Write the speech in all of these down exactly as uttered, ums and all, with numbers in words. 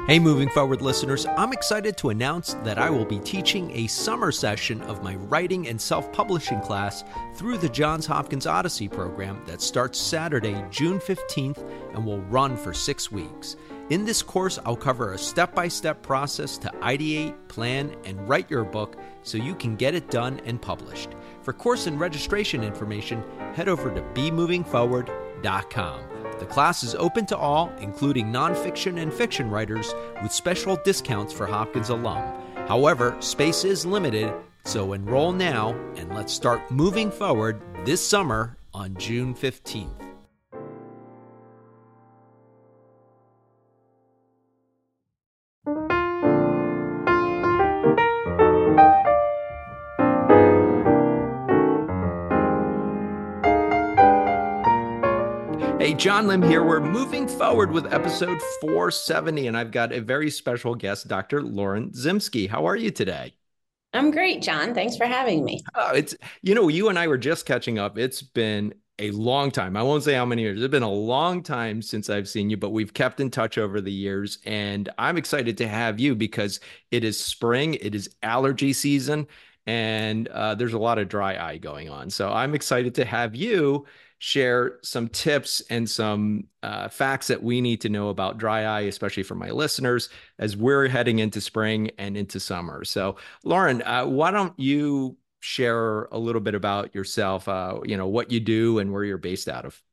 Hey, Moving Forward listeners, I'm excited to announce that I will be teaching a summer session of my writing and self-publishing class through the Johns Hopkins Odyssey program that starts Saturday, June fifteenth, and will run for six weeks. In this course, I'll cover a step-by-step process to ideate, plan, and write your book so you can get it done and published. For course and registration information, head over to be moving forward dot com. The class is open to all, including nonfiction and fiction writers, with special discounts for Hopkins alum. However, space is limited, so enroll now and let's start moving forward this summer on June fifteenth. Hey, John Lim here. We're moving forward with episode four seventy, and I've got a very special guest, Doctor Lauren Zimsky. How are you today? I'm great, John. Thanks for having me. Oh, it's, you know, you and I were just catching up. It's been a long time. I won't say how many years. It's been a long time since I've seen you, but we've kept in touch over the years, and I'm excited to have you because it is spring, it is allergy season, and uh, there's a lot of dry eye going on. So I'm excited to have you share some tips and some uh, facts that we need to know about dry eye, especially for my listeners, as we're heading into spring and into summer. So, Lauren, uh, why don't you share a little bit about yourself, uh, you know, what you do and where you're based out of?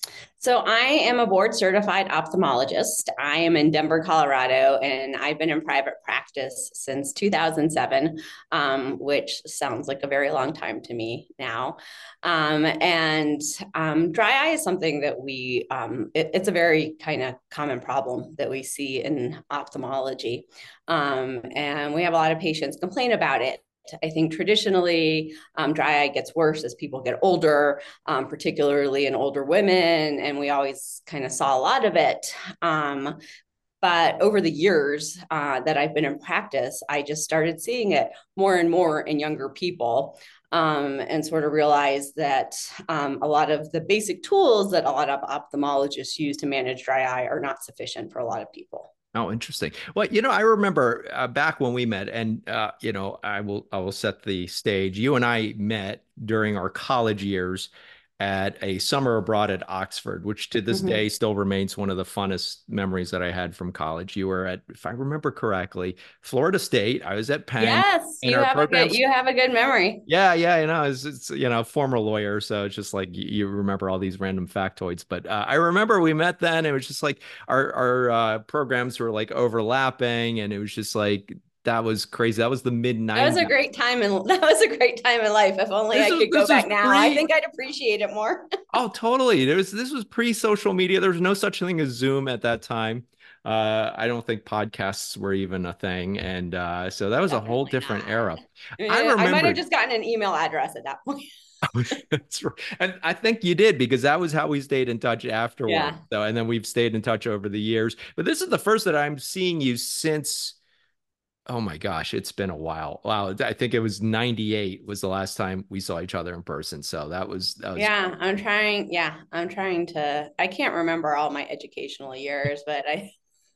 So I am a board certified ophthalmologist. I am in Denver, Colorado, and I've been in private practice since two thousand seven, um, which sounds like a very long time to me now. Um, and um, dry eye is something that we, um, it, it's a very kind of common problem that we see in ophthalmology. Um, and we have a lot of patients complain about it. I think traditionally, um, dry eye gets worse as people get older, um, particularly in older women, and we always kind of saw a lot of it. Um, but over the years uh, that I've been in practice, I just started seeing it more and more in younger people. Um, and sort of realized that um, a lot of the basic tools that a lot of ophthalmologists use to manage dry eye are not sufficient for a lot of people. Oh, interesting. Well, you know, I remember uh, back when we met, and uh, you know, I will I will set the stage. You and I met during our college years at a summer abroad at Oxford, which to this Mm-hmm. day still remains one of the funnest memories that I had from college. You were at, if I remember correctly, Florida State. I was at Penn, Yes, and you our have a good programs. you have a good memory. Yeah, yeah, you know, it's, it's you know, former lawyer, so it's just like you, you remember all these random factoids. But uh, I remember we met then. It was just like our our uh, programs were like overlapping, and it was just like that was crazy. That was the mid That was a nineties. great time and that was a great time in life. If only This I was could go this was back now, I pre. think I'd appreciate it more. Oh, totally. There was this was pre-social media. There was no such thing as Zoom at that time. Uh, I don't think podcasts were even a thing, and uh, so that was a whole Definitely different not. era. I Eh, I might have remember. just gotten an email address at that point. That's right. And I think you did because that was how we stayed in touch afterward. Yeah. So, and then we've stayed in touch over the years. But this is the first that I'm seeing you since, oh my gosh, it's been a while. Wow. I think it was ninety-eight was the last time we saw each other in person. So that was, that was, Yeah, I'm trying. Yeah, I'm trying to. I can't remember all my educational years, but I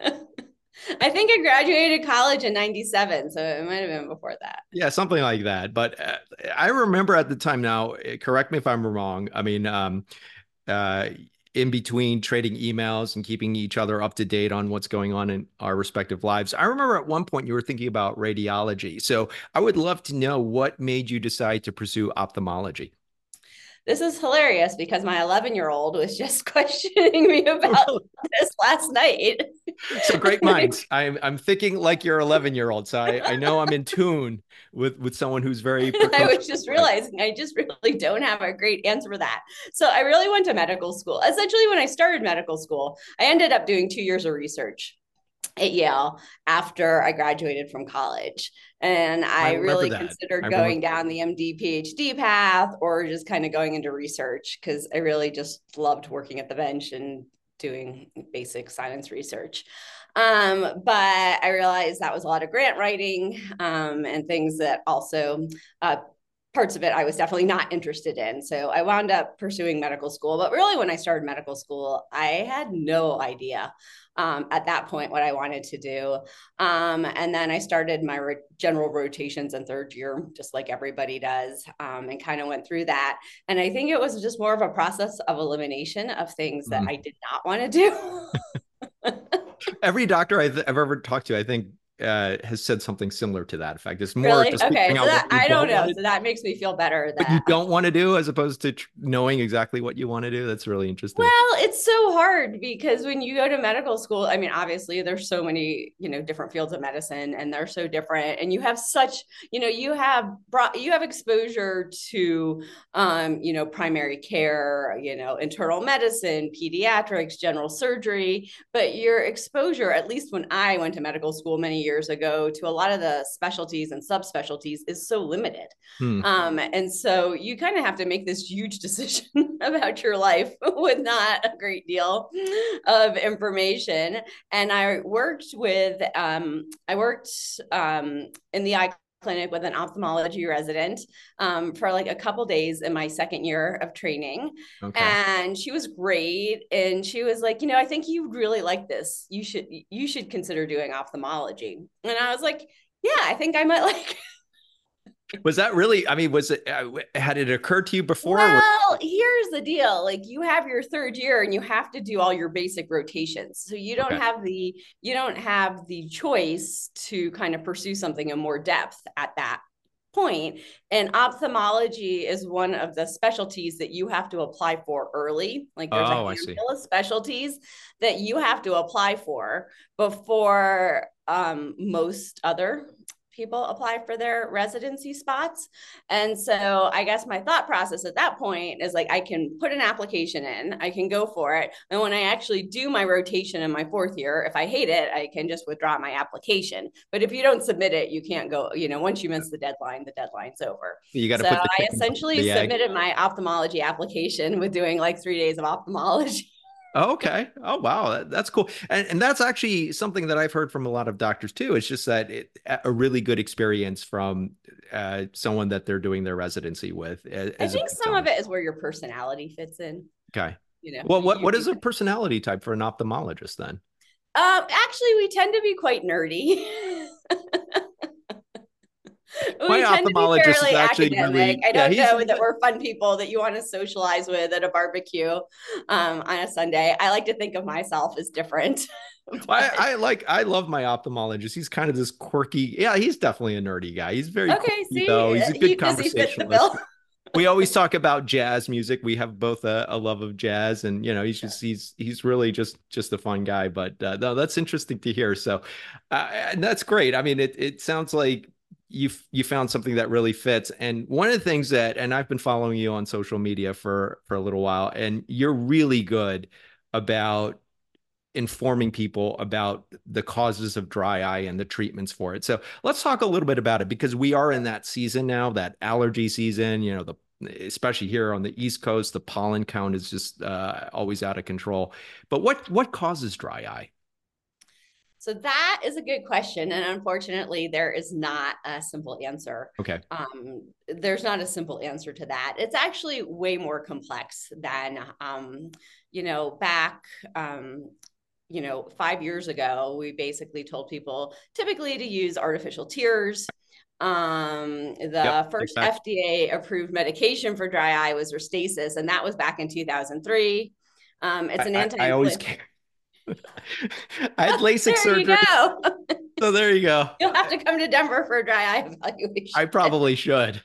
I think I graduated college in ninety-seven, so it might have been before that. yeah, something like that. But uh, I remember at the time now, eh, correct me if I'm wrong. I mean, um, uh, in between trading emails and keeping each other up to date on what's going on in our respective lives. I remember at one point you were thinking about radiology. So I would love to know what made you decide to pursue ophthalmology. This is hilarious because my eleven year old was just questioning me about Really? this last night. So great minds. I'm I'm thinking like your eleven year old. So I, I know I'm in tune with with someone who's very I precocious. was just realizing I just really don't have a great answer for that. So I really went to medical school. Essentially, when I started medical school, I ended up doing two years of research at Yale after I graduated from college. And I I remember really that. I considered remember. going down the M D, PhD path or just kind of going into research because I really just loved working at the bench and doing basic science research. Um, but I realized that was a lot of grant writing um, and things that also uh, parts of it I was definitely not interested in. So I wound up pursuing medical school. But really, when I started medical school, I had no idea um, at that point what I wanted to do. Um, and then I started my re- general rotations in third year, just like everybody does, um, and kind of went through that. And I think it was just more of a process of elimination of things that Mm. I did not want to do. Every doctor I've, I've ever talked to, I think, uh, has said something similar to that effect. It's more Really? just Okay. figuring So out that what you I don't don't want know. to, So that makes me feel better what you that don't want to do, as opposed to tr- knowing exactly what you want to do. That's really interesting. well, it's so hard because when you go to medical school, I mean, obviously there's so many, you know, different fields of medicine and they're so different. And you have such, you know, you have brought, you have exposure to, um, you know, primary care, you know, internal medicine, pediatrics, general surgery, but your exposure, at least when I went to medical school many years ago, to a lot of the specialties and subspecialties is so limited. Hmm. Um, and so you kind of have to make this huge decision about your life with not a great deal of information. And I worked with, um, I worked um, in the eye clinic with an ophthalmology resident um, for like a couple days in my second year of training. Okay. And she was great. And she was like, you know, I think you really like this. You should, you should consider doing ophthalmology. And I was like, yeah, I think I might like Was that really, I mean, was it, uh, had it occurred to you before? Well, here's the deal. Like you have your third year and you have to do all your basic rotations. So you don't Okay. have the you don't have the choice to kind of pursue something in more depth at that point. And ophthalmology is one of the specialties that you have to apply for early. Like there's a Oh, I see. handful of specialties that you have to apply for before um, most other people apply for their residency spots. And so I guess my thought process at that point is like, I can put an application in, I can go for it. And when I actually do my rotation in my fourth year, if I hate it, I can just withdraw my application. But if you don't submit it, you can't go, you know, once you miss the deadline, the deadline's over. You got to So put the I chicken essentially the egg. submitted my ophthalmology application with doing like three days of ophthalmology. Oh, okay. Oh, wow. That, that's cool. And, and that's actually something that I've heard from a lot of doctors too. It's just that it, a really good experience from uh, someone that they're doing their residency with. As, I as think some of it is where your personality fits in. Okay. You know, Well, what, you, what is a personality type for an ophthalmologist then? Um, actually, we tend to be quite nerdy. My We tend to be ophthalmologist is fairly actually academic. really, I yeah, don't he's, know he's that we're fun people that you want to socialize with at a barbecue um, on a Sunday. I like to think of myself as different. I, I like, I love my ophthalmologist. He's kind of this quirky. Yeah, he's definitely a nerdy guy. He's very Okay, quirky see, though. He's a he, good does he fit the conversationalist. bill? We always talk about jazz music. We have both a, a love of jazz, and you know, he's just he's he's really just just a fun guy. But uh, no, that's interesting to hear. So, uh, and that's great. I mean, it it sounds like you you found something that really fits. And one of the things that, and I've been following you on social media for for a little while, and you're really good about informing people about the causes of dry eye and the treatments for it. So let's talk a little bit about it, because we are in that season now, that allergy season, you know, the especially here on the East Coast, the pollen count is just uh, always out of control. But what what causes dry eye? So that is a good question. And unfortunately, there is not a simple answer. Okay. Um, there's not a simple answer to that. It's actually way more complex than, um, you know, back, um, you know, five years ago, we basically told people typically to use artificial tears. Um, the Yep, first exactly. F D A approved medication for dry eye was Restasis, and that was back in two thousand three. Um, it's I, an I, I always anti-inflammatory. I had LASIK There you surgery. go. So there you go. You'll have to come to Denver for a dry eye evaluation. I probably should.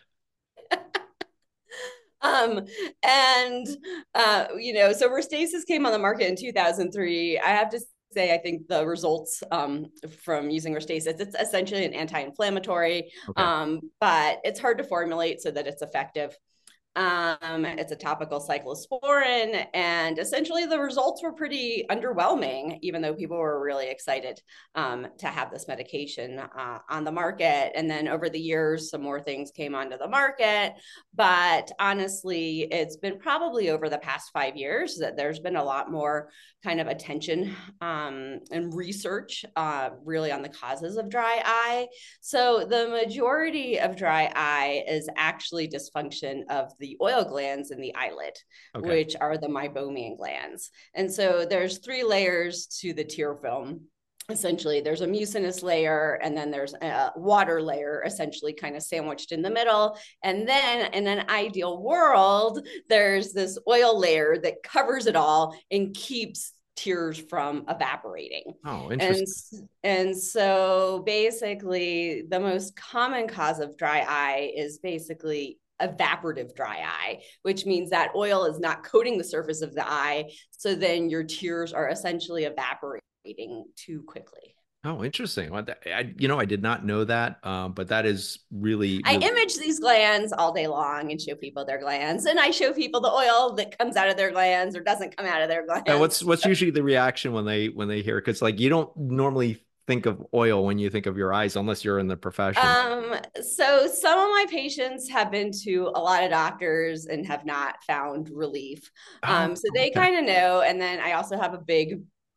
Um, and, uh, you know, so Restasis came on the market in two thousand three. I have to say, I think the results um, from using Restasis, it's essentially an anti-inflammatory, Okay. um, but it's hard to formulate so that it's effective. Um, it's a topical cyclosporin, and essentially the results were pretty underwhelming, even though people were really excited um, to have this medication uh, on the market. And then over the years, some more things came onto the market. But honestly, it's been probably over the past five years that there's been a lot more kind of attention um, and research uh, really on the causes of dry eye. So the majority of dry eye is actually dysfunction of the oil glands in the eyelid, okay, which are the meibomian glands. And so there's three layers to the tear film. Essentially, there's a mucinous layer, and then there's a water layer, essentially kind of sandwiched in the middle. And then in an ideal world, there's this oil layer that covers it all and keeps tears from evaporating. Oh, interesting. And, and so basically, the most common cause of dry eye is basically evaporative dry eye, which means that oil is not coating the surface of the eye. So then your tears are essentially evaporating too quickly. Oh, interesting. I, you know, I did not know that, um, but that is really, really... I image these glands all day long and show people their glands, and I show people the oil that comes out of their glands or doesn't come out of their glands. Uh, what's what's usually the reaction when they when they hear it? Because like you don't normally think of oil when you think of your eyes unless you're in the profession. Um, so some of my patients have been to a lot of doctors and have not found relief. Oh, um, so they okay. kind of know. And then I also have a big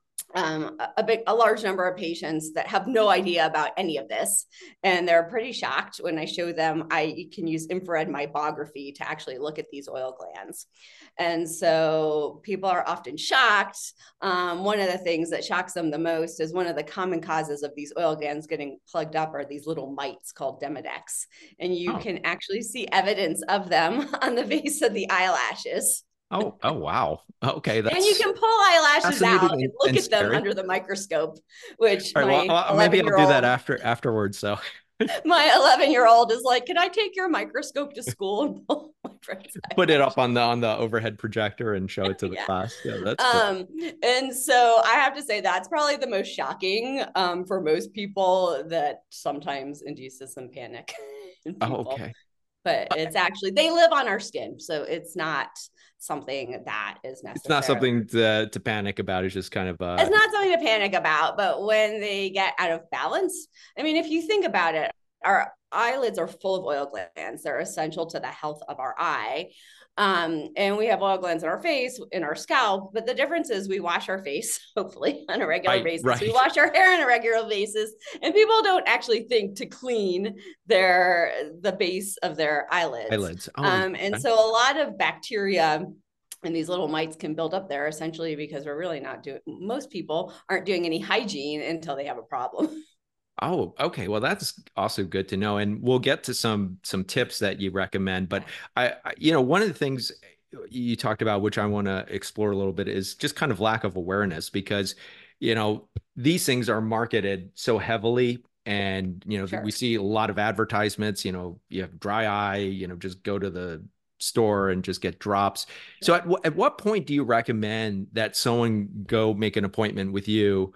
Um, a big, a large number of patients that have no idea about any of this, and they're pretty shocked when I show them I can use infrared meibography to actually look at these oil glands. And so people are often shocked. Um, one of the things that shocks them the most is one of the common causes of these oil glands getting plugged up are these little mites called Demodex, and you oh. can actually see evidence of them on the base of the eyelashes. Oh, oh, wow. Okay. That's and you can pull eyelashes out and, and look and at them scary. Under the microscope, which right, my well, well, maybe I'll do that after afterwards. So my eleven year old is like, can I take your microscope to school and pull my friend's put it up on the, on the overhead projector and show it to the yeah. class. Yeah, that's um, cool. And so I have to say that's probably the most shocking um, for most people, that sometimes induces some panic in people. Oh, okay. But it's actually, they live on our skin. So it's not something that is necessary. It's not something to, to panic about. It's just kind of uh it's not something to panic about. But when they get out of balance, I mean, if you think about it, our eyelids are full of oil glands. They're essential to the health of our eye. Um, and we have oil glands in our face, in our scalp, but the difference is we wash our face, hopefully, on a regular right, basis. Right. We wash our hair on a regular basis, and people don't actually think to clean their the base of their eyelids. Eyelids. Oh, um, and okay. so a lot of bacteria and these little mites can build up there, essentially because we're really not doing, most people aren't doing any hygiene until they have a problem. Oh, okay. Well, that's also good to know. And we'll get to some some tips that you recommend. But I, I you know, one of the things you talked about, which I want to explore a little bit, is just kind of lack of awareness, because, you know, these things are marketed so heavily. And, you know, sure. we see a lot of advertisements, you know, you have dry eye, you know, just go to the store and just get drops. So at, at what point do you recommend that someone go make an appointment with you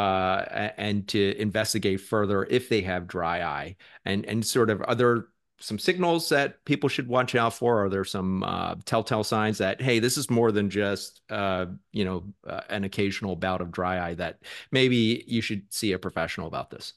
uh, and to investigate further if they have dry eye, and, and sort of, are there some signals that people should watch out for? Are there some uh, telltale signs that, hey, this is more than just, uh, you know, uh, an occasional bout of dry eye, that maybe you should see a professional about this?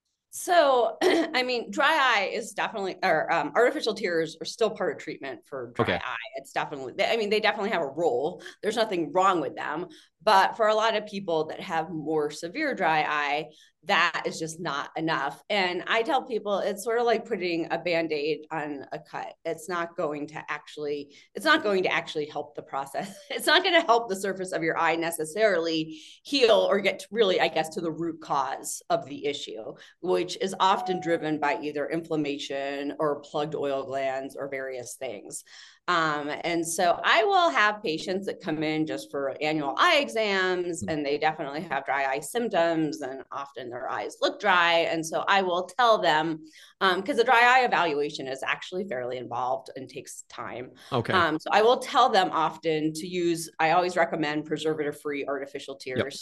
So, I mean, dry eye is definitely, or um, artificial tears are still part of treatment for dry okay. eye. It's definitely, I mean, they definitely have a role. There's nothing wrong with them. But for a lot of people that have more severe dry eye, that is just not enough. And I tell people it's sort of like putting a Band-Aid on a cut. It's not going to actually, it's not going to actually help the process. It's not going to help the surface of your eye necessarily heal or get to really, I guess, to the root cause of the issue, which is often driven by either inflammation or plugged oil glands or various things. Um, and so I will have patients that come in just for annual eye exams, and they definitely have dry eye symptoms, and often their eyes look dry. And so I will tell them, um, because the dry eye evaluation is actually fairly involved and takes time. Okay. Um, so I will tell them often to use, I always recommend preservative-free artificial tears. Yep.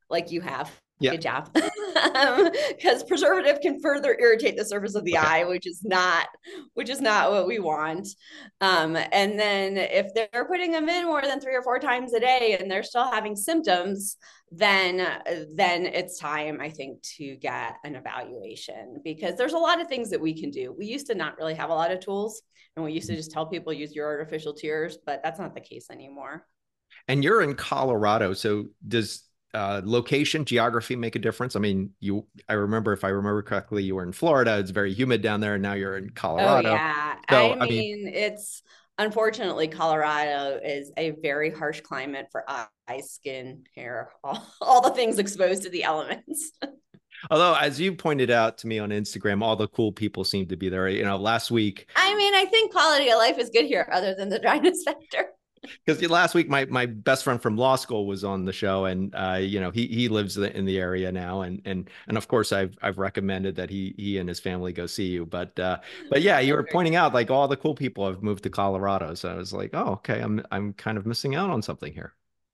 like you have. Yeah. Good job. Because um, preservative can further irritate the surface of the okay. eye, which is not, which is not what we want. Um, and then if they're putting them in more than three or four times a day and they're still having symptoms, then, then it's time, I think, to get an evaluation, because there's a lot of things that we can do. We used to not really have a lot of tools, and we used to just tell people use your artificial tears, but that's not the case anymore. And you're in Colorado, so does uh, location, geography make a difference? I mean, you, I remember, if I remember correctly, you were in Florida. It's very humid down there, and now you're in Colorado. Oh, yeah. So, I, mean, I mean, it's, unfortunately, Colorado is a very harsh climate for eyes, skin, hair, all, all the things exposed to the elements. Although, as you pointed out to me on Instagram, all the cool people seem to be there. You know, last week. I mean, I think quality of life is good here, other than the dryness factor. Because last week, my my best friend from law school was on the show, and uh, you know, he he lives in the area now, and and and of course, I've I've recommended that he he and his family go see you. But uh, but yeah, you were pointing out like all the cool people have moved to Colorado, so I was like, oh, okay, I'm I'm kind of missing out on something here.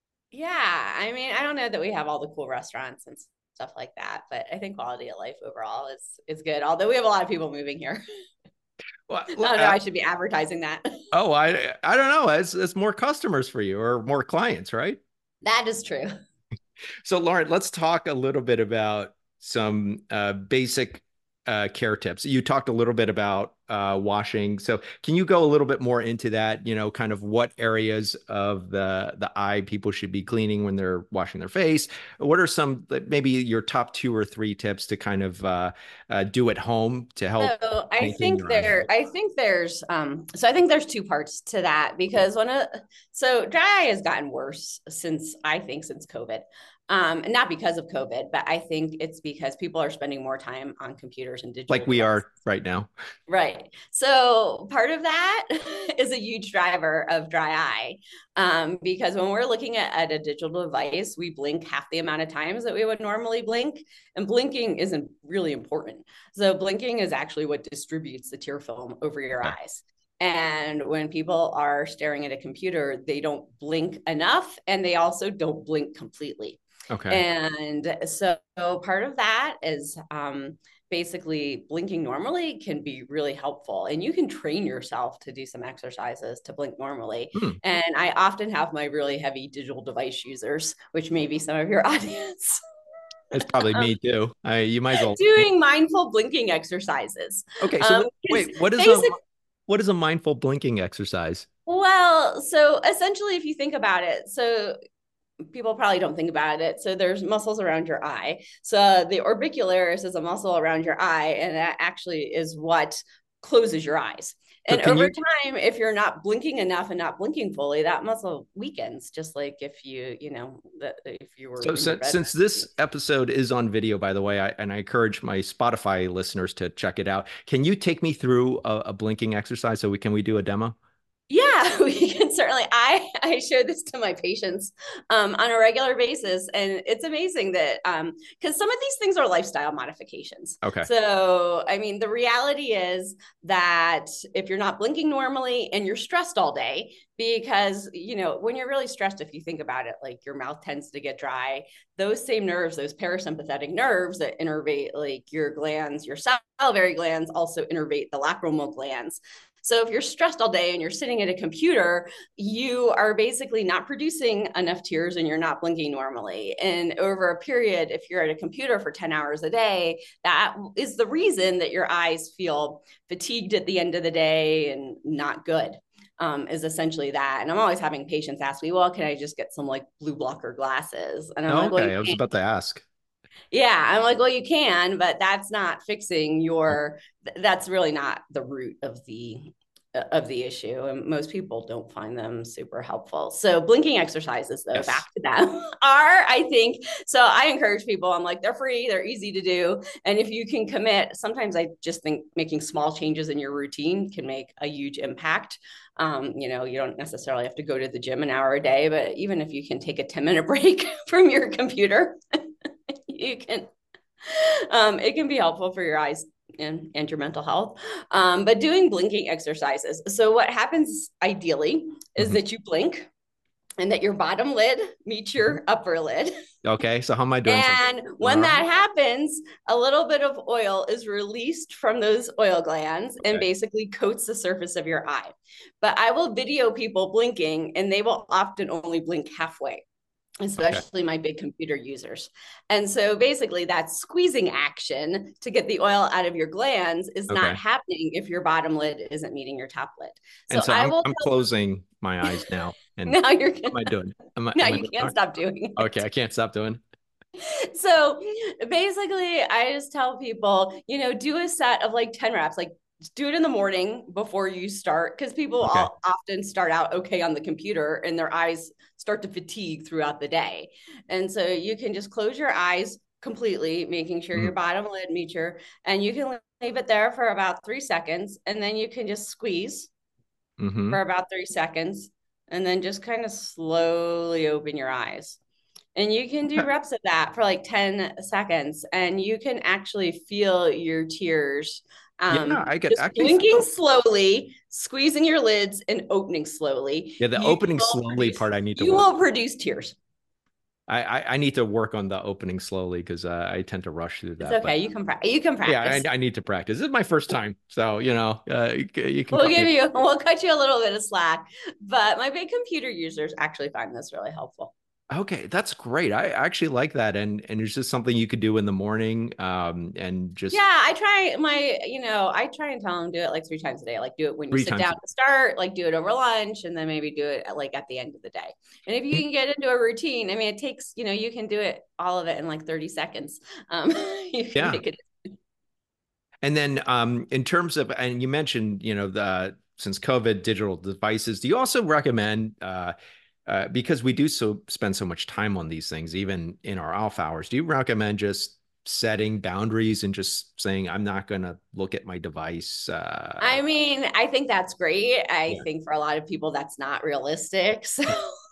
Yeah, I mean, I don't know that we have all the cool restaurants and stuff like that, but I think quality of life overall is is good. Although we have a lot of people moving here. Well, I don't know. Uh, I should be advertising that. Oh, I I don't know. It's it's more customers for you, or more clients, right? That is true. So, Lauren, let's talk a little bit about some uh, basic uh, care tips. You talked a little bit about uh, washing. So can you go a little bit more into that, you know, kind of what areas of the, the eye people should be cleaning when they're washing their face? What are some, maybe your top two or three tips to kind of uh, uh, do at home to help? So I think there, I think there's, um, so I think there's two parts to that, because one of, so dry eye has gotten worse since, I think since COVID. Um, and not because of COVID, but I think it's because people are spending more time on computers and digital. Like we devices. Are right now. Right. So part of that is a huge driver of dry eye. Um, because when we're looking at, at a digital device, we blink half the amount of times that we would normally blink. And blinking isn't really important. So blinking is actually what distributes the tear film over your yeah. eyes. And when people are staring at a computer, they don't blink enough, and they also don't blink completely. Okay. And so part of that is um, basically blinking normally can be really helpful. And you can train yourself to do some exercises to blink normally. Hmm. And I often have my really heavy digital device users, which may be some of your audience. It's probably um, me too. I, you might as well. Doing mindful blinking exercises. Okay. So um, wait, what is a, what is a mindful blinking exercise? Well, so essentially, if you think about it, so people probably don't think about it. So there's muscles around your eye. So the orbicularis is a muscle around your eye, and that actually is what closes your eyes. So and over you... time, if you're not blinking enough and not blinking fully, that muscle weakens, just like if you, you know, the, if you were. So, so since this episode is on video, by the way, I, and I encourage my Spotify listeners to check it out. Can you take me through a, a blinking exercise? So we can we do a demo? Yeah, we can certainly. I, I show this to my patients um, on a regular basis. And it's amazing that um, because some of these things are lifestyle modifications. Okay. So, I mean, the reality is that if you're not blinking normally and you're stressed all day, because, you know, when you're really stressed, if you think about it, like your mouth tends to get dry, those same nerves, those parasympathetic nerves that innervate like your glands, your salivary glands also innervate the lacrimal glands. So if you're stressed all day and you're sitting at a computer, you are basically not producing enough tears and you're not blinking normally. And over a period, if you're at a computer for ten hours a day, that is the reason that your eyes feel fatigued at the end of the day and not good. Um, is essentially that. And I'm always having patients ask me, well, can I just get some like blue blocker glasses? And I'm oh, like, well, okay, I was about to ask. Yeah, I'm like, well, you can, but that's not fixing your, that's really not the root of the of the issue. And most people don't find them super helpful. So blinking exercises, though, yes. back to them are, I think, so I encourage people, I'm like, they're free, they're easy to do. And if you can commit, sometimes I just think making small changes in your routine can make a huge impact. Um, you know, you don't necessarily have to go to the gym an hour a day, but even if you can take a ten minute break from your computer, you can, um, it can be helpful for your eyes and, and your mental health. Um, but doing blinking exercises. So what happens ideally is mm-hmm. that you blink and that your bottom lid meets Mhm. your upper lid. Okay. So how am I doing so And far? when that happens, a little bit of oil is released from those oil glands and Okay. basically coats the surface of your eye. But I will video people blinking, and they will often only blink halfway, Okay. especially my big computer users. And so basically that squeezing action to get the oil out of your glands is not Okay. happening if your bottom lid isn't meeting your top lid. And So so I I'm will I'm closing my eyes now. And now you're what am I doing? Am I now am I you doing can't all stop doing right? it. Okay, I can't stop doing. So basically, I just tell people, you know, do a set of like ten reps, like do it in the morning before you start, because people Okay. all often start out okay on the computer and their eyes start to fatigue throughout the day. And so you can just close your eyes completely, making sure your Mm-hmm. bottom lid meets your, and you can leave it there for about three seconds. And then you can just squeeze Mm-hmm. for about three seconds and then just kind of slowly open your eyes. And you can do Okay. reps of that for like ten seconds, and you can actually feel your tears. Yeah, Um, I could just actually blinking feel. slowly, squeezing your lids, and opening slowly. Yeah, the You opening will slowly produce, part I need to you work. will produce tears. I I, I need to work on the opening slowly because uh, I tend to rush through It's that. But okay. You can pra- you can yeah, I, practice. I need to practice. This is my first time, so you know, uh, you, c- you can We'll cut me. give you, we'll cut you a little bit of slack, but my big computer users actually find this really helpful. Okay, that's great. I actually like that, and and it's just something you could do in the morning, um, and Yeah, just I try my, you know, I try and tell them do it like three times a day. Like do it when you three sit times down a day. to start, like do it over lunch, and then maybe do it at, like at the end of the day. And if you And- can get into a routine, I mean, it takes, you know, you can do it all of it in like thirty seconds. Um, you can Yeah, make it. and then um, in terms of, and you mentioned, you know, the since COVID, digital devices. Do you also recommend? Uh, uh, because we do so spend so much time on these things, even in our off hours. Do you recommend just setting boundaries and just saying, I'm not going to look at my device? Uh, I mean, I think that's great. I yeah. think for a lot of people, that's not realistic. So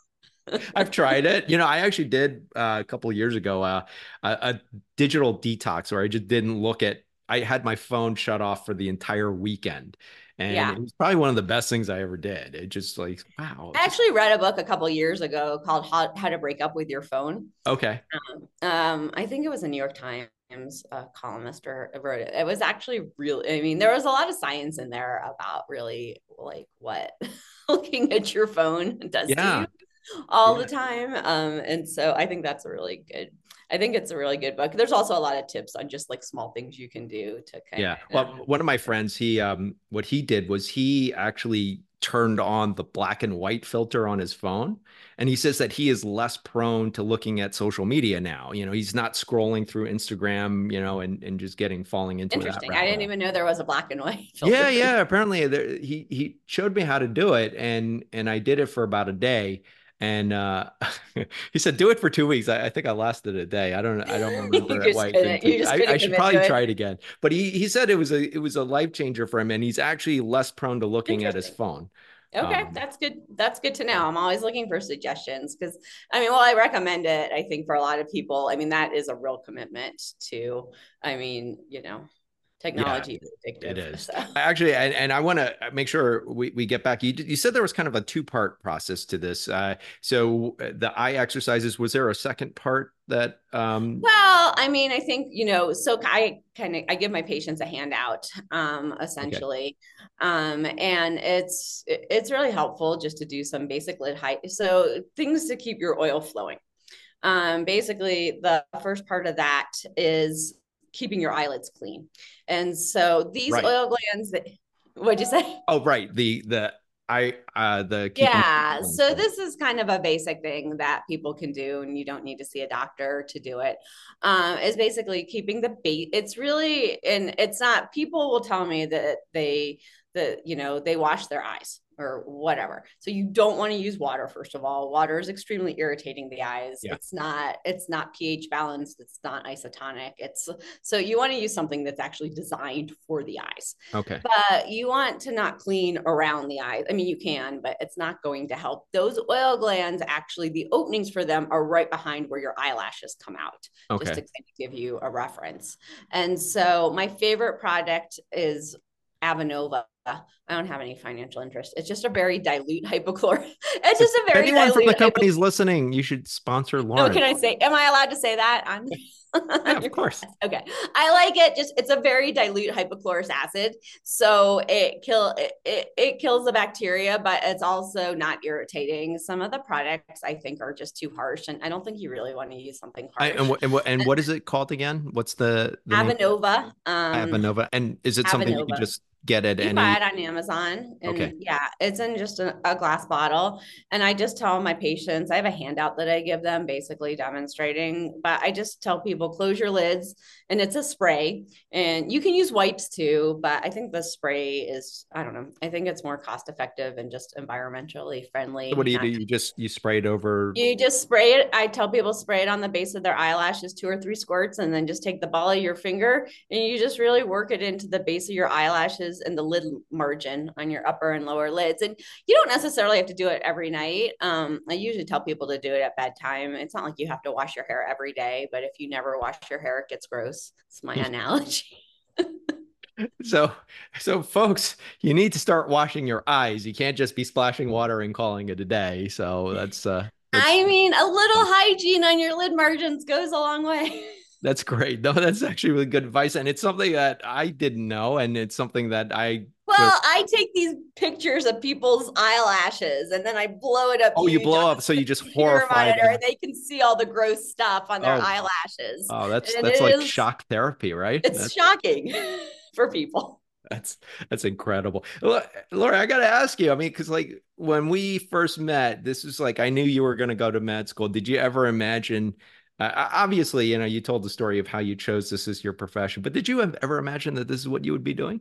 I've tried it. You know, I actually did uh, a couple of years ago uh, a, a digital detox where I just didn't look at, I had my phone shut off for the entire weekend. And yeah. it was probably one of the best things I ever did. It just like, wow, I just actually read a book a couple years ago called How, How to Break Up with Your Phone. okay. Um, um, I think it was a New York Times uh, columnist or wrote it. It was actually real. I mean, there was a lot of science in there about really like what looking at your phone does to you Yeah. all the Yeah. time. Um, and so I think that's a really good. I think it's a really good book. There's also a lot of tips on just like small things you can do to kind Yeah. of. Well, one of my friends, he um what he did was he actually turned on the black and white filter on his phone. And he says that he is less prone to looking at social media now. You know, he's not scrolling through Instagram, you know, and, and just getting falling into that Interesting. I rabbit didn't hole. even know there was a black and white Yeah, filter. yeah. Apparently there, he he showed me how to do it and and I did it for about a day. And uh he said do it for two weeks. I, I think I lasted a day. I don't I don't You remember why just it didn't couldn't. You take. just I, I couldn't should commit probably to it. try it again. But he he said it was a it was a life changer for him and he's actually less prone to looking at his Interesting. phone. Okay, Um that's good. That's good to yeah. know. I'm always looking for suggestions because I mean, well, I recommend it. I think for a lot of people, I mean, that is a real commitment to, I mean, you know, Yeah, technology is it addictive. is. So Actually, and, and I want to make sure we, we get back. You, you said there was kind of a two-part process to this. Uh, so uh, the eye exercises, was there a second part that um well, I mean, I think, you know, so I kind of I give my patients a handout, um, okay. essentially. Um, and it's it's really helpful just to do some basic lid height. So things to keep your oil flowing. Um, basically, the first part of that is keeping your eyelids clean. And so these Right. oil glands that, what'd you say? Oh, right. The the I uh the keeping Yeah, so this is kind of a basic thing that people can do, and you don't need to see a doctor to do it. Um, is basically keeping the bait. It's really, and it's not. People will tell me that they, that you know, they wash their eyes or whatever. So you don't want to use water. First of all, water is extremely irritating the eyes. yeah. It's not. It's not pH balanced. It's not isotonic. It's so you want to use something that's actually designed for the eyes. Okay. But you want to not clean around the eyes. I mean, you can, but it's not going to help. Those oil glands, actually, the openings for them are right behind where your eyelashes come out, just to Okay. kind of give you a reference. And so, my favorite product is Avenova. I don't have any financial interest. It's just a very dilute hypochlorous. It's just a very Anyone from the dilute companies hypochlorous. listening, you should sponsor No, Lauren. can I say, am I allowed to say that on, Yeah, on of your course. podcast? Okay. I like it. Just, it's a very dilute hypochlorous acid. So it kill it, it, it kills the bacteria, but it's also not irritating. Some of the products I think are just too harsh. And I don't think you really want to use something I, and, harsh. what and what and what is it called again? What's the the name? Avenova. Um, Avanova. And is it something you could Avenova. just get at You can buy any? it on Amazon, Okay. and yeah, it's in just a, a glass bottle. And I just tell my patients, I have a handout that I give them basically demonstrating, but I just tell people close your lids, and it's a spray, and you can use wipes too, but I think the spray is, I don't know, I think it's more cost effective and just environmentally So what friendly. do you do? Not You just you spray it over. you just spray it. I tell people spray it on the base of their eyelashes, two or three squirts, and then just take the ball of your finger and you just really work it into the base of your eyelashes and the lid margin on your upper and lower lids. And you don't necessarily have to do it every night. Um, I usually tell people to do it at bedtime. It's not like you have to wash your hair every day, but if you never wash your hair, it gets gross. It's my analogy. So, so folks, you need to start washing your eyes. You can't just be splashing water and calling it a day. So that's uh that's I mean, a little hygiene on your lid margins goes a long way. that's great. No, that's actually really good advice. And it's something that I didn't know. And it's something that I would, Well, I take these pictures of people's eyelashes and then I blow it up oh, you huge blow on up. So you just the computer horrify monitor and them. they can see all the gross stuff on their Oh, eyelashes. oh, that's And that's it like is, shock therapy, right? it's That's shocking for people. That's that's incredible. Well, Laura, I got to ask you. I mean, because like when we first met, this was like I knew you were going to go to med school. Did you ever imagine? Uh, obviously, you know, you told the story of how you chose this as your profession, but did you have ever imagine that this is what you would be doing?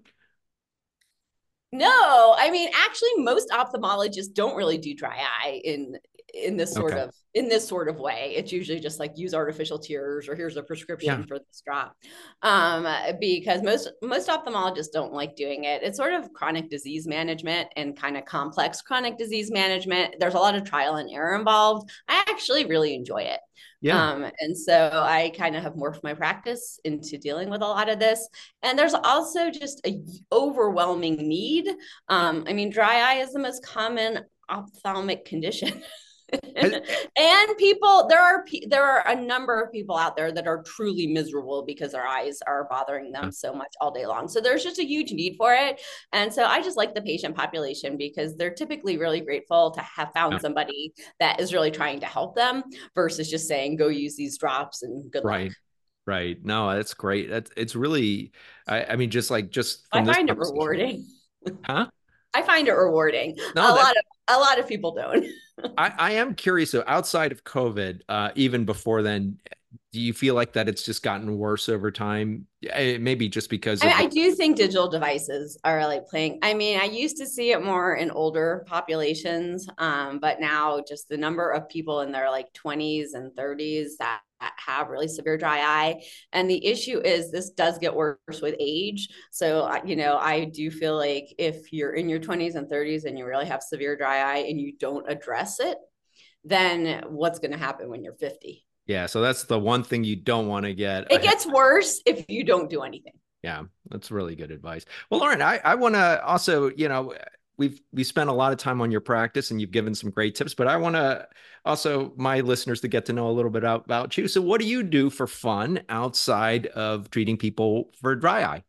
No, I mean, actually, most ophthalmologists don't really do dry eye in in this sort Okay. of in this sort of way. It's usually just like use artificial tears or here's a Yeah. prescription for this drop, um, because most most ophthalmologists don't like doing it. It's sort of chronic disease management and kind of complex chronic disease management. There's a lot of trial and error involved. I actually really enjoy it. Yeah. Um, and so I kind of have morphed my practice into dealing with a lot of this. And there's also just a overwhelming need. Um, I mean, dry eye is the most common ophthalmic condition. Has, And people, there are there are a number of people out there that are truly miserable because their eyes are bothering them so much all day long. So there's just a huge need for it. And so I just like the patient population because they're typically really grateful to have found yeah. somebody that is really trying to help them versus just saying, go use these drops and good luck. Right. Right. No, that's great. That's it's really. I, I mean, just like just I from this find it conversation, rewarding. huh? I find it rewarding. No, A that lot of a lot of people don't. I, I am curious. So outside of COVID, uh, even before then, do you feel like that it's just gotten worse over time? Eh, Maybe just because I mean, of the I do think digital devices are like playing. I mean, I used to see it more in older populations, um, but now just the number of people in their like twenties and thirties that have really severe dry eye. And the issue is this does get worse with age. So, you know, I do feel like if you're in your twenties and thirties and you really have severe dry eye and you don't address it, then what's going to happen when you're fifty? yeah. So that's the one thing you don't want to get It ahead. gets worse if you don't do anything. Yeah, that's really good advice. Well, Lauren, I, I want to also, you know, we've we spent a lot of time on your practice and you've given some great tips, but I want to also my listeners to get to know a little bit about, about you. So what do you do for fun outside of treating people for dry eye?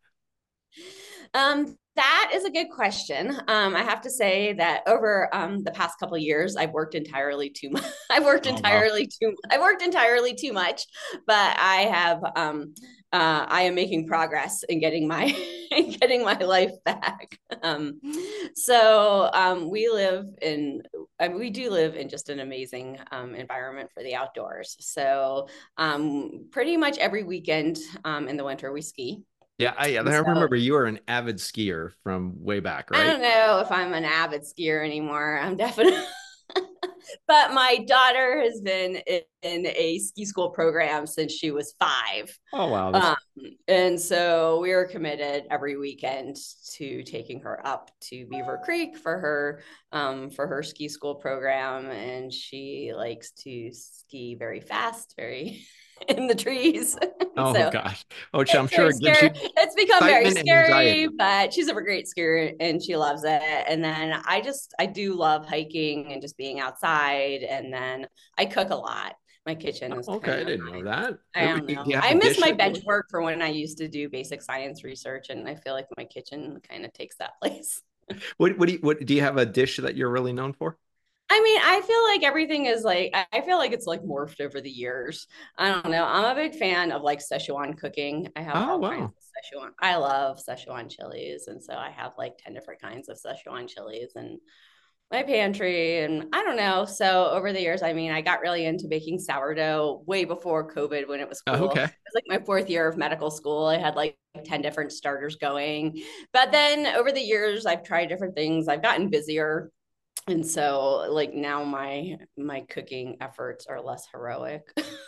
Um, that is a good question. Um, I have to say that over um, the past couple of years, I've worked entirely too much. I've worked Oh, wow. entirely too. I've worked entirely too much, but I have. Um, uh, I am making progress in getting my in getting my life back. Um, so um, we live in. I mean, we do live in just an amazing um, environment for the outdoors. So um, pretty much every weekend um, in the winter we ski. Yeah, I, I And so remember you were an avid skier from way back, I right? don't know if I'm an avid skier anymore. I'm definitely, but my daughter has been in, in a ski school program since she was five. Oh, wow. That's Um, and so we are committed every weekend to taking her up to Beaver Creek for her um, for her ski school program. And she likes to ski very fast, very in the trees. Oh So gosh. Which I'm it's sure very it gives scary. you It's become very excitement and scary, anxiety. but she's a great skier and she loves it. And then I just, I do love hiking and just being outside. And then I cook a lot. My kitchen is Oh, okay, kind I of didn't know my, that. I Do don't know. you have I a miss dish my that bench you work for when I used to do basic science research. And I feel like my kitchen kind of takes that place. what what do you what do you have a dish that you're really known for? I mean, I feel like everything is like, I feel like it's like morphed over the years. I don't know. I'm a big fan of like Szechuan cooking. I have Oh all kinds wow. of Szechuan. I love Szechuan chilies. And so I have like ten different kinds of Szechuan chilies in my pantry. And I don't know. So over the years, I mean, I got really into baking sourdough way before COVID when it was Oh, cool. It okay. was like my fourth year of medical school. I had like ten different starters going. But then over the years, I've tried different things. I've gotten busier, and so like now my my cooking efforts are less heroic.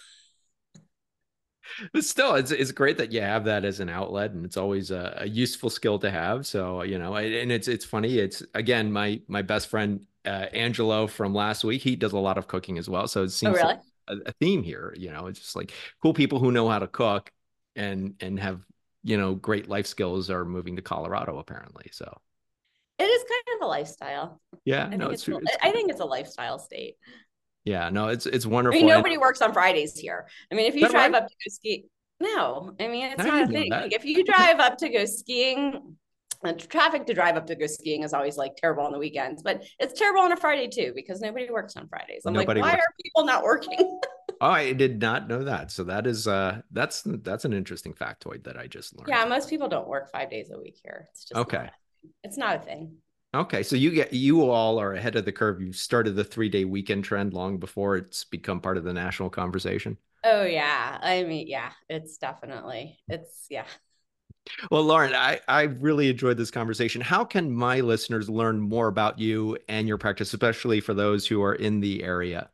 But still, it's it's great that you have that as an outlet, and it's always a, a useful skill to have. So, you know, and it's it's funny. It's again my my best friend uh, Angelo from last week. He does a lot of cooking as well. So it Oh, seems to really? be a, a theme here. You know, it's just like cool people who know how to cook and and have you know great life skills are moving to Colorado apparently. So It is kind of a lifestyle. yeah, I no, think it's it's it's I good. think it's a lifestyle state. Yeah, no, it's it's I mean, wonderful. And is nobody works on Fridays here. I mean, if you that drive right? up to go ski, no, I mean, it's I not a didn't know thing. that. Like, if you Okay, drive up to go skiing, the traffic to drive up to go skiing is always like terrible on the weekends, but it's terrible on a Friday too because nobody works on Fridays. I'm like, nobody why works. are people not working? Oh, I did not know that. So that is uh that's that's an interesting factoid that I just learned. Yeah, So most people don't work five days a week here. It's just not okay. a, it's not a thing. Okay. So you get you all are ahead of the curve. You started the three day weekend trend long before it's become part of the national conversation. Oh yeah. I mean, yeah, it's definitely, it's yeah. Well, Lauren, I, I really enjoyed this conversation. How can my listeners learn more about you and your practice, especially for those who are in the area?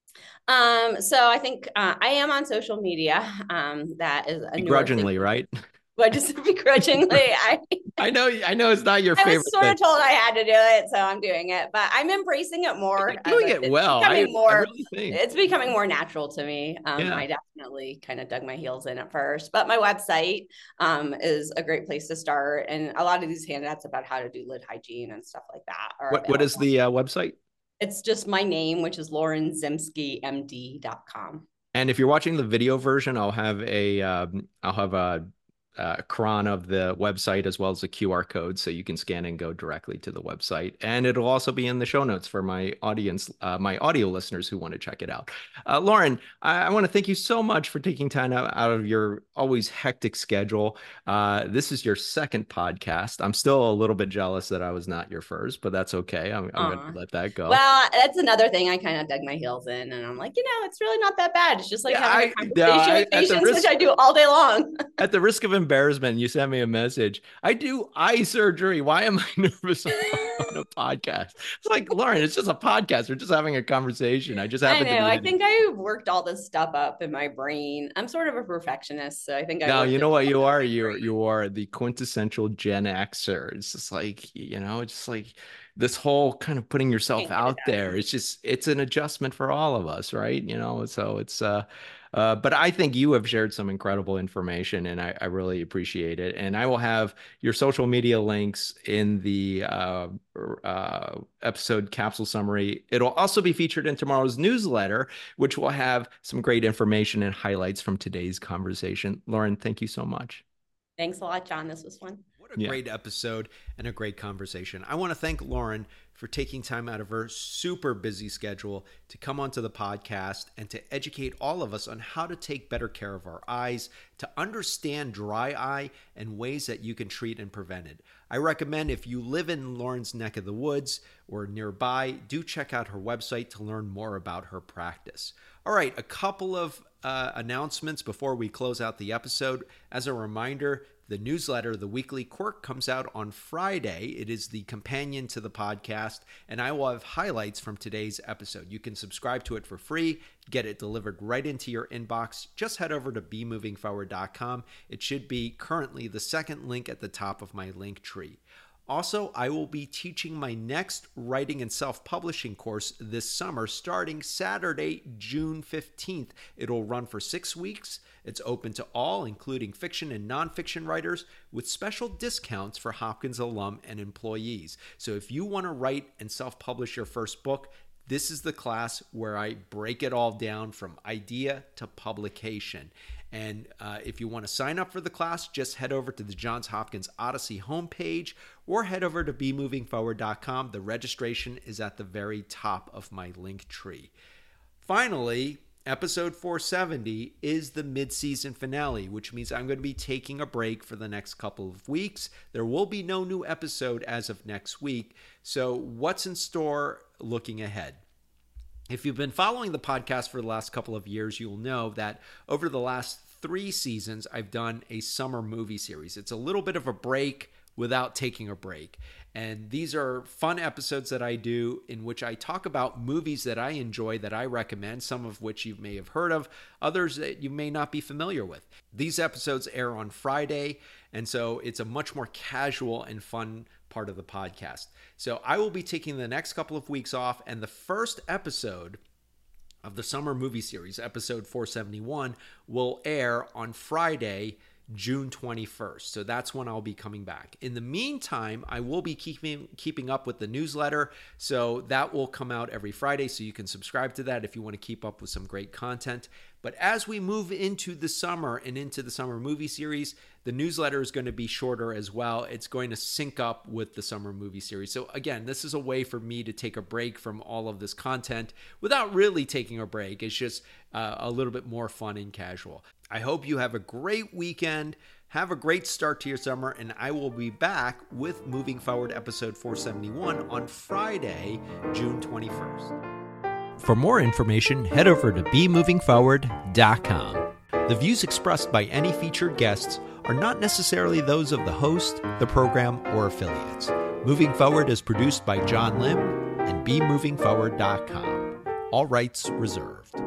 Um, so I think uh, I am on social media. Um, that is a newer thing, Begrudgingly, right? but just begrudgingly, I I know I know it's not your I was favorite sort thing. of told I had to do it, so I'm doing it. But I'm embracing it more You're as doing I, it it's well. I becoming I more. really think. It's becoming more natural to me. Um, Yeah. I definitely kind of dug my heels in at first, but my website um, is a great place to start, and a lot of these handouts about how to do lid hygiene and stuff like that are What what is available. the uh, website? It's just my name, which is lauren zimsky m d dot com. And if you're watching the video version, I'll have a um, I'll have a, a cron of the website as well as a Q R code, so you can scan and go directly to the website. And it'll also be in the show notes for my audience, uh, my audio listeners who want to check it out. Uh, Lauren, I, I want to thank you so much for taking time out, out of your always hectic schedule. Uh, this is your second podcast. I'm still a little bit jealous that I was not your first, but that's okay. I'm, I'm going to Uh, let that go. well, that's another thing I kind of dug my heels in, and I'm like, you know, it's really not that bad. It's just like Yeah, having a I no, conversation I with at the patients, which risk I do all day long. At the risk of embarrassment, you sent me a message. I do eye surgery. Why am I nervous on, on a podcast? It's like, Lauren, it's just a podcast. We're just having a conversation. I just I happen to know. be I in. think I worked all this stuff up in my brain. I'm sort of a perfectionist, so I think I Now, worked you it know all what up you in are? my You brain. you are the quintessential Gen Xer. It's just like, you know, it's just like this whole kind of putting yourself Can't get it out there. It's just it's an adjustment for all of us, right? You know, so it's uh uh, but I think you have shared some incredible information, and I, I really appreciate it. And I will have your social media links in the uh, uh, episode capsule summary. It'll also be featured in tomorrow's newsletter, which will have some great information and highlights from today's conversation. Lauren, thank you so much. Thanks a lot, John. This was fun. What a yeah. great episode and a great conversation. I want to thank Lauren for taking time out of her super busy schedule to come onto the podcast and to educate all of us on how to take better care of our eyes, to understand dry eye and ways that you can treat and prevent it. I recommend if you live in Lauren's neck of the woods or nearby, do check out her website to learn more about her practice. All right, a couple of uh, announcements before we close out the episode. As a reminder, the newsletter, The Weekly Quirk, comes out on Friday. It is the companion to the podcast, and I will have highlights from today's episode. You can subscribe to it for free, get it delivered right into your inbox. Just head over to be moving forward dot com. It should be currently the second link at the top of my link tree. Also, I will be teaching my next writing and self-publishing course this summer, starting Saturday, June fifteenth. It'll run for six weeks. It's open to all, including fiction and nonfiction writers, with special discounts for Hopkins alum and employees. So if you want to write and self-publish your first book, this is the class where I break it all down from idea to publication. And uh, if you want to sign up for the class, just head over to the Johns Hopkins Odyssey homepage or head over to be moving forward dot com. The registration is at the very top of my link tree. Finally, episode four seventy is the mid-season finale, which means I'm going to be taking a break for the next couple of weeks. There will be no new episode as of next week. So what's in store looking ahead? If you've been following the podcast for the last couple of years, you'll know that over the last three seasons, I've done a summer movie series. It's a little bit of a break without taking a break. And these are fun episodes that I do in which I talk about movies that I enjoy, that I recommend, some of which you may have heard of, others that you may not be familiar with. These episodes air on Friday, and so it's a much more casual and fun part of the podcast. So I will be taking the next couple of weeks off, and the first episode of the summer movie series, episode four seventy-one, will air on Friday, June twenty-first. So that's when I'll be coming back. In the meantime, I will be keeping keeping up with the newsletter. So that will come out every Friday. So you can subscribe to that if you want to keep up with some great content. But as we move into the summer and into the summer movie series, the newsletter is going to be shorter as well. It's going to sync up with the summer movie series. So again, this is a way for me to take a break from all of this content without really taking a break. It's just uh, a little bit more fun and casual. I hope you have a great weekend. Have a great start to your summer, and I will be back with Moving Forward episode four seventy-one on Friday, June twenty-first. For more information, head over to be moving forward dot com. The views expressed by any featured guests are not necessarily those of the host, the program, or affiliates. Moving Forward is produced by John Lim and be moving forward dot com. All rights reserved.